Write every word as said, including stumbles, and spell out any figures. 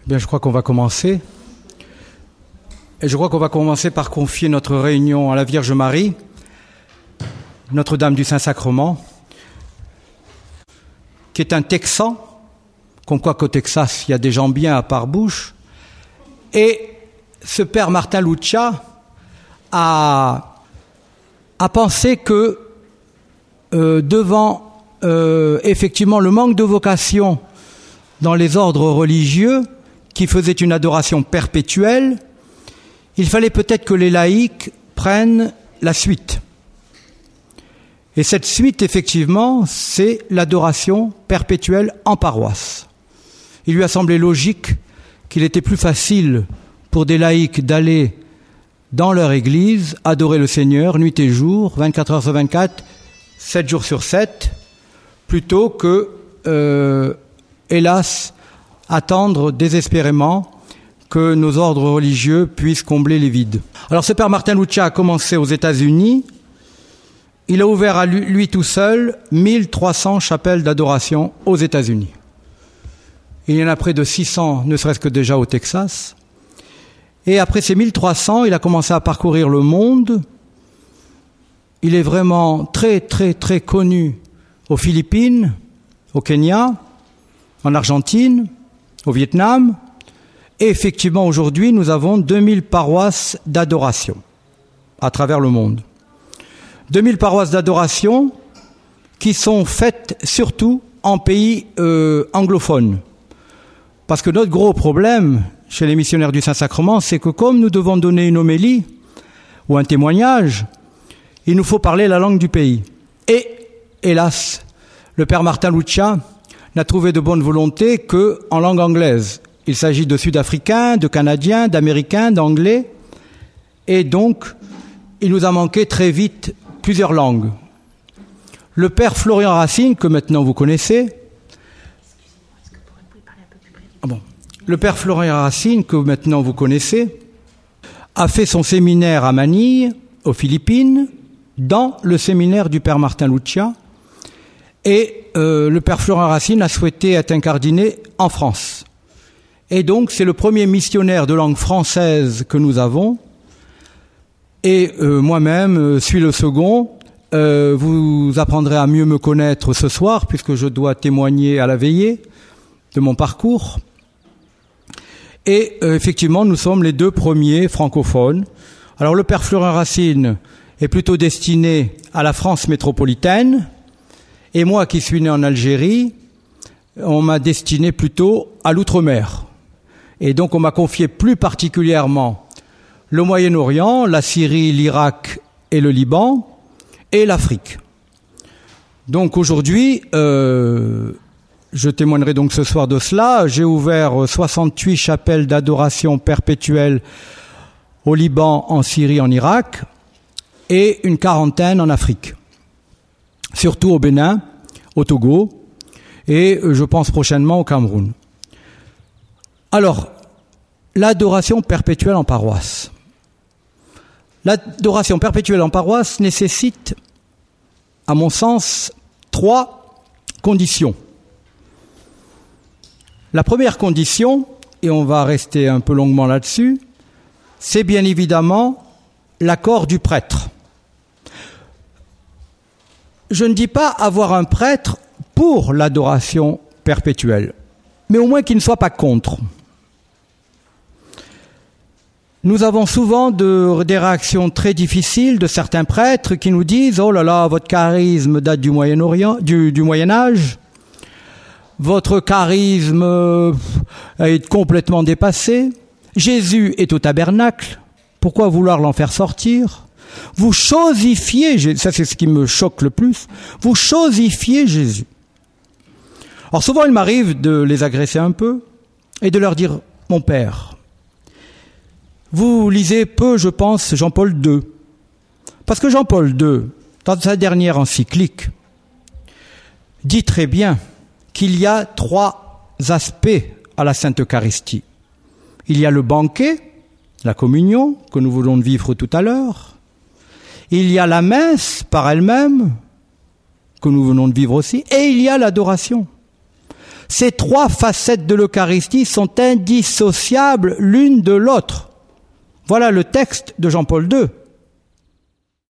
Bien, je crois qu'on va commencer. Et je crois qu'on va commencer par confier notre réunion à la Vierge Marie, Notre-Dame du Saint-Sacrement, qui est un Texan, comme quoi qu'au Texas, il y a des gens bien à part bouche. Et ce père Martin Luccia a, a pensé que euh, devant euh, effectivement le manque de vocation dans les ordres religieux qui faisaient une adoration perpétuelle, il fallait peut-être que les laïcs prennent la suite. Et cette suite, effectivement, c'est l'adoration perpétuelle en paroisse. Il lui a semblé logique qu'il était plus facile pour des laïcs d'aller dans leur église, adorer le Seigneur, nuit et jour, vingt-quatre heures sur vingt-quatre, sept jours sur sept, plutôt que, euh, hélas, attendre désespérément que nos ordres religieux puissent combler les vides. Alors ce père Martin Luccia a commencé aux États-Unis. Il a ouvert à lui, lui tout seul mille trois cents chapelles d'adoration aux États-Unis. Il y en a près de six cents, ne serait-ce que déjà au Texas. Et après ces mille trois cents, il a commencé à parcourir le monde. Il est vraiment très, très, très connu aux Philippines, au Kenya, en Argentine, au Vietnam. Et effectivement, aujourd'hui, nous avons deux mille paroisses d'adoration à travers le monde. deux mille paroisses d'adoration qui sont faites surtout en pays euh, anglophones. Parce que notre gros problème chez les missionnaires du Saint-Sacrement, c'est que comme nous devons donner une homélie ou un témoignage, il nous faut parler la langue du pays. Et, hélas, le père Martin Luccia n'a trouvé de bonne volonté qu'en langue anglaise. Il s'agit de Sud-Africains, de Canadiens, d'Américains, d'Anglais. Et donc, il nous a manqué très vite plusieurs langues. Le père Florian Racine, que maintenant vous connaissez, ah bon. Le père Florian Racine, que maintenant vous connaissez, a fait son séminaire à Manille, aux Philippines, dans le séminaire du père Martin Luccia. Et euh, le père Florian Racine a souhaité être incardiné en France. Et donc, c'est le premier missionnaire de langue française que nous avons. Et euh, moi-même euh, suis le second. Euh, vous apprendrez à mieux me connaître ce soir, puisque je dois témoigner à la veillée de mon parcours. Et euh, effectivement, nous sommes les deux premiers francophones. Alors, le père Florian Racine est plutôt destiné à la France métropolitaine. Et moi, qui suis né en Algérie, on m'a destiné plutôt à l'outre-mer. Et donc, on m'a confié plus particulièrement le Moyen-Orient, la Syrie, l'Irak et le Liban, et l'Afrique. Donc, aujourd'hui, euh, je témoignerai donc ce soir de cela. J'ai ouvert soixante-huit chapelles d'adoration perpétuelle au Liban, en Syrie, en Irak, et une quarantaine en Afrique. Surtout au Bénin, au Togo, et je pense prochainement au Cameroun. Alors, l'adoration perpétuelle en paroisse. L'adoration perpétuelle en paroisse nécessite, à mon sens, trois conditions. La première condition, et on va rester un peu longuement là-dessus, c'est bien évidemment l'accord du prêtre. Je ne dis pas avoir un prêtre pour l'adoration perpétuelle, mais au moins qu'il ne soit pas contre. Nous avons souvent de, des réactions très difficiles de certains prêtres qui nous disent « Oh là là, votre charisme date du Moyen-Orient, du, du Moyen-Âge. Votre charisme euh, est complètement dépassé. Jésus est au tabernacle. Pourquoi vouloir l'en faire sortir ? Vous chosifiez, ça c'est ce qui me choque le plus, vous chosifiez Jésus. » Alors souvent il m'arrive de les agresser un peu et de leur dire « Mon père, vous lisez peu, je pense, Jean-Paul deux. Parce que Jean-Paul deux, dans sa dernière encyclique, dit très bien qu'il y a trois aspects à la Sainte Eucharistie. Il y a le banquet, la communion, que nous voulons vivre tout à l'heure. Il y a la messe par elle-même, que nous venons de vivre aussi, et il y a l'adoration. Ces trois facettes de l'Eucharistie sont indissociables l'une de l'autre. Voilà le texte de Jean-Paul deux.